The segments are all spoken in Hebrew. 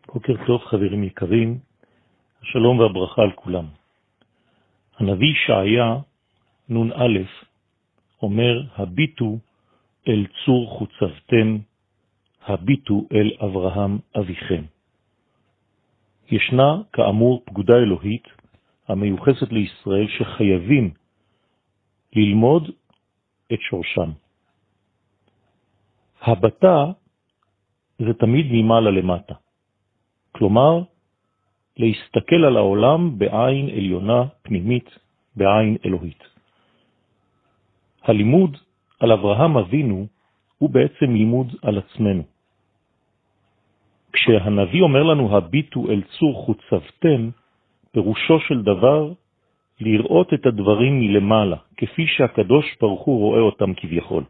בוקר טוב חברים יקרים, השלום והברכה על כולם. הנביא ישעיה נ"א אומר, הביטו אל צור חוצבתם, הביטו אל אברהם אביכם. ישנה כאמור פקודה אלוהית המיוחסת לישראל שחייבים ללמוד את שורשם. הבטה זה תמיד ממעלה למטה. כלומר, להסתכל על העולם בעין עליונה פנימית, בעין אלוהית. הלימוד על אברהם אבינו הוא בעצם לימוד על עצמנו. כשהנביא אומר לנו, הביטו אל צור חוצבתם, פירושו של דבר לראות את הדברים מלמעלה, כפי שהקדוש ברוך הוא רואה אותם כביכול.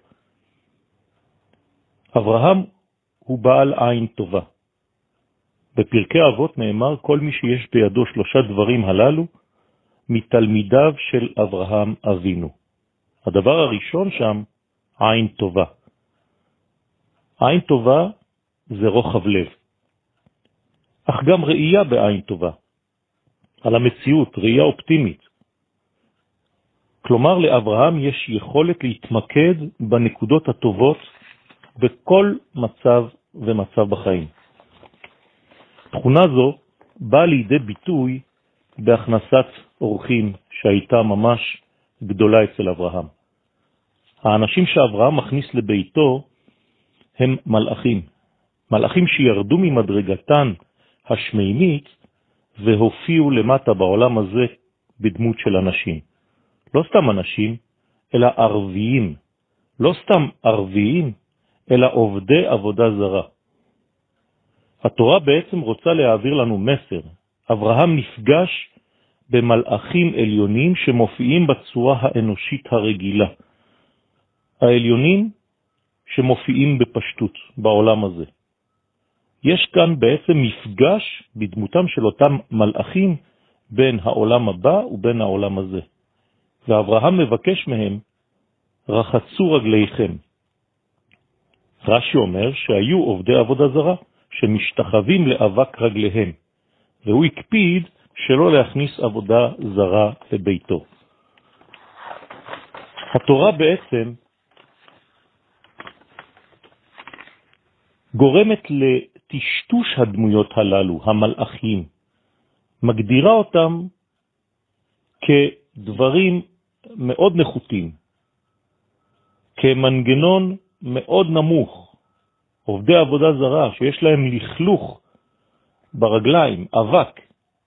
אברהם הוא בעל עין טובה. בפרקי אבות נאמר, כל מי שיש בידו שלושה דברים הללו, מתלמידיו של אברהם אבינו. הדבר הראשון שם, עין טובה. עין טובה זה רוחב לב. אך גם ראייה בעין טובה. על המציאות, ראייה אופטימית. כלומר, לאברהם יש יכולת להתמקד בנקודות הטובות בכל מצב ומצב בחיים. תכונה זו באה לידי ביטוי בהכנסת אורחים שהייתה ממש גדולה אצל אברהם. האנשים שאברהם מכניס לביתו הם מלאכים. מלאכים שירדו ממדרגתן השמימית והופיעו למטה בעולם הזה בדמות של אנשים. לא סתם אנשים, אלא ערביים. לא סתם ערביים, אלא עובדי עבודה זרה. התורה בעצם רוצה להעביר לנו מסר. אברהם נפגש במלאכים עליונים שמופיעים בצורה האנושית הרגילה. העליונים שמופיעים בפשטות בעולם הזה. יש כאן בעצם מפגש בדמותם של אותם מלאכים בין העולם הבא ובין העולם הזה. ואברהם מבקש מהם, רחצו רגליכם. רש"י אומר שהיו עובדי עבודה זרה. שמשתחווים לאבק רגליהם, והוא הקפיד שלא להכניס עבודה זרה לביתו. התורה בעצם גורמת לטשטוש הדמויות הללו, המלאכים, מגדירה אותם כדברים מאוד נחותים, כמנגנון מאוד נמוך, עובדי עבודה זרה שיש להם לכלוך ברגליים, אבק.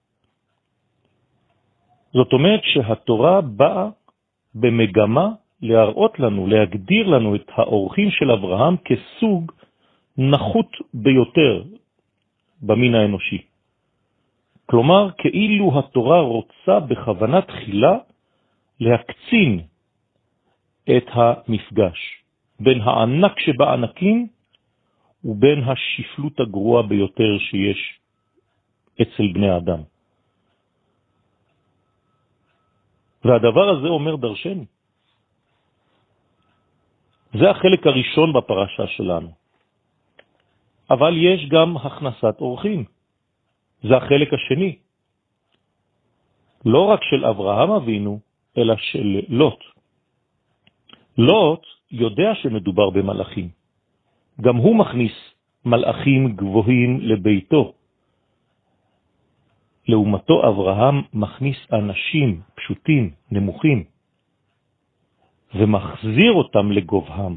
זאת אומרת שהתורה באה במגמה להראות לנו, להגדיר לנו את האורחים של אברהם כסוג נחות ביותר במין האנושי. כלומר, כאילו התורה רוצה בכוונה תחילה להקצין את המפגש בין הענק שבענקים ובין השפלות הגרועה ביותר שיש אצל בני האדם. והדבר הזה אומר דרשני. זה החלק הראשון בפרשה שלנו. אבל יש גם הכנסת אורחים. זה החלק השני. לא רק של אברהם אבינו, אלא של לוט. לוט יודע שמדובר במלאכים. גם הוא מכניס מלאכים גבוהים לביתו. לעומתו אברהם מכניס אנשים פשוטים, נמוכים, ומחזיר אותם לגובהם.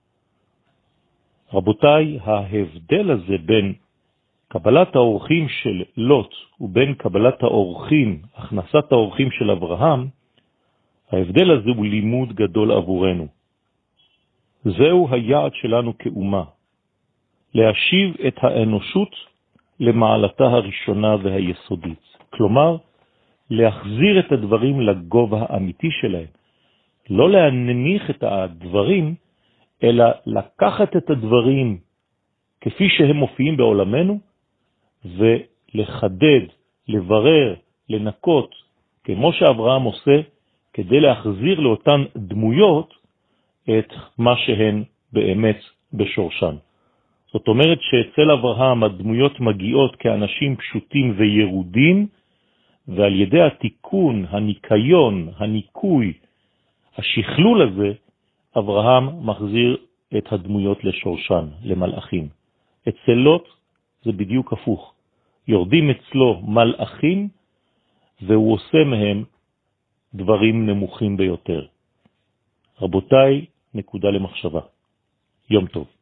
רבותיי, ההבדל הזה בין קבלת האורחים של לוט ובין קבלת האורחים, הכנסת האורחים של אברהם, ההבדל הזה הוא לימוד גדול עבורנו. זהו היעד שלנו כאומה, להשיב את האנושות למעלתה הראשונה והיסודית. כלומר, להחזיר את הדברים לגובה האמיתי שלהם. לא להנמיך את הדברים, אלא לקחת את הדברים כפי שהם מופיעים בעולמנו, ולחדד, לברר, לנקות, כמו שאברהם עושה, כדי להחזיר לאותן דמויות את מה שהן באמת בשורשן. זאת אומרת שאצל אברהם הדמויות מגיעות כאנשים פשוטים וירודים, ועל ידי התיקון, הניקיון, הניקוי, השכלול הזה, אברהם מחזיר את הדמויות לשורשן, למלאכים. אצל לוט זה בדיוק הפוך. יורדים אצלו מלאכים, והוא עושה מהם דברים נמוכים ביותר. רבותיי, נקודה למחשבה. יום טוב.